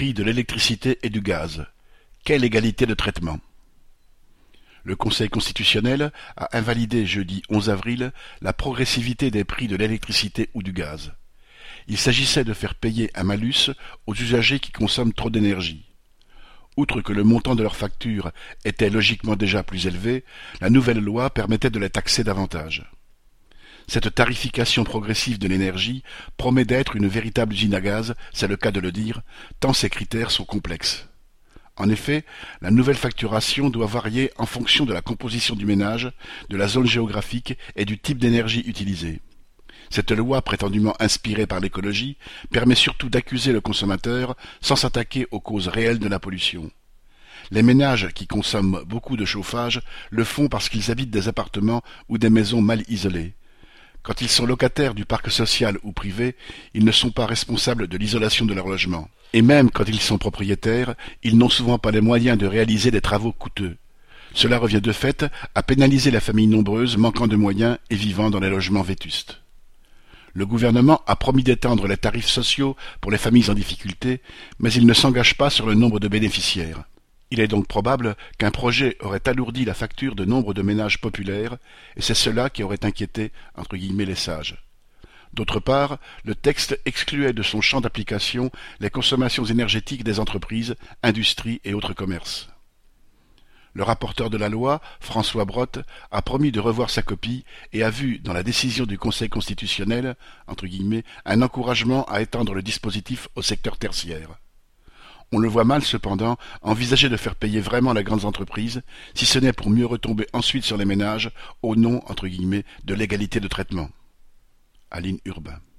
prix de l'électricité et du gaz. Quelle égalité de traitement? Le Conseil constitutionnel a invalidé jeudi 11 avril la progressivité des prix de l'électricité ou du gaz. Il s'agissait de faire payer un malus aux usagers qui consomment trop d'énergie. Outre que le montant de leur facture était logiquement déjà plus élevé, la nouvelle loi permettait de les taxer davantage. Cette tarification progressive de l'énergie promet d'être une véritable usine à gaz, c'est le cas de le dire, tant ces critères sont complexes. En effet, la nouvelle facturation doit varier en fonction de la composition du ménage, de la zone géographique et du type d'énergie utilisée. Cette loi prétendument inspirée par l'écologie permet surtout d'accuser le consommateur sans s'attaquer aux causes réelles de la pollution. Les ménages qui consomment beaucoup de chauffage le font parce qu'ils habitent des appartements ou des maisons mal isolées. Quand ils sont locataires du parc social ou privé, ils ne sont pas responsables de l'isolation de leur logement. Et même quand ils sont propriétaires, ils n'ont souvent pas les moyens de réaliser des travaux coûteux. Cela revient de fait à pénaliser la famille nombreuse manquant de moyens et vivant dans les logements vétustes. Le gouvernement a promis d'étendre les tarifs sociaux pour les familles en difficulté, mais il ne s'engage pas sur le nombre de bénéficiaires. Il est donc probable qu'un projet aurait alourdi la facture de nombre de ménages populaires, et c'est cela qui aurait inquiété entre guillemets les sages. D'autre part, le texte excluait de son champ d'application les consommations énergétiques des entreprises, industries et autres commerces. Le rapporteur de la loi, François Brottes, a promis de revoir sa copie et a vu dans la décision du Conseil constitutionnel, entre guillemets, un encouragement à étendre le dispositif au secteur tertiaire. On le voit mal cependant envisager de faire payer vraiment les grandes entreprises, si ce n'est pour mieux retomber ensuite sur les ménages, au nom, entre guillemets, de l'égalité de traitement. Aline Urbain.